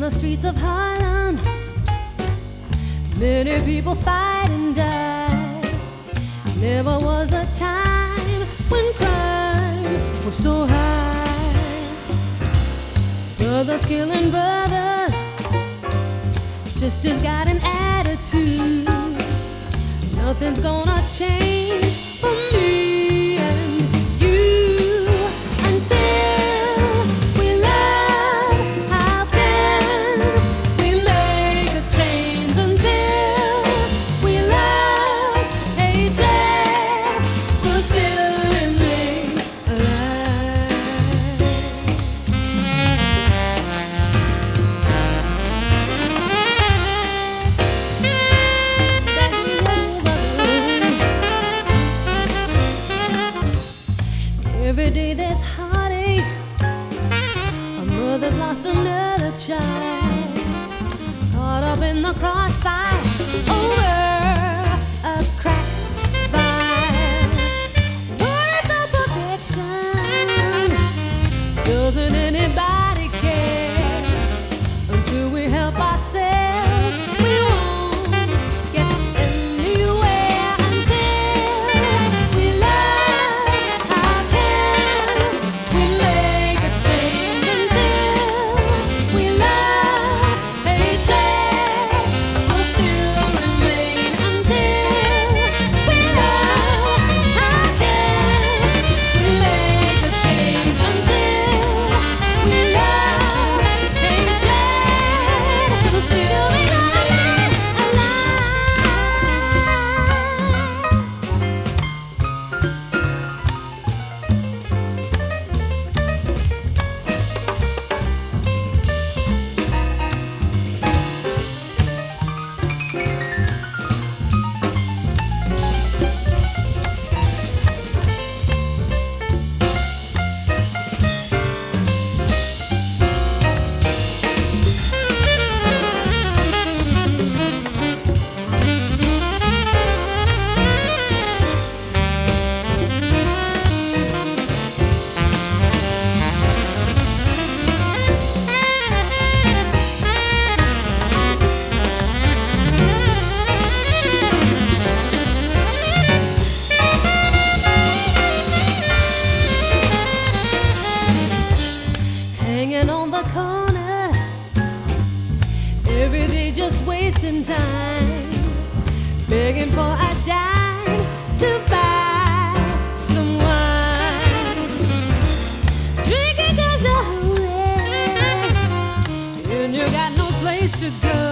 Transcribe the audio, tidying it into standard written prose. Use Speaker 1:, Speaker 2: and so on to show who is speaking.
Speaker 1: the streets of Harlem, many people fight and die. Never was a time when crime was so high. Brothers killing brothers, sisters got an attitude. Nothing's gonna change for me and you until we love. How can we make a change until we love? Hatred will still remain Every day there's heartache. A mother's lost another child, caught up in the crossfire over a crack fire. Words of protection, doesn't anybody care? Until we help ourselves, we won't get anywhere. Until we love, how can we make a change? Until we love, hatred will still remain. Until we love, how can we make a change? Until we love, hatred will still remain alive. Hanging on the corner, every day just wasting time, begging for a dime to buy some wine. Drinking 'cause you're hungry and you got no place to go.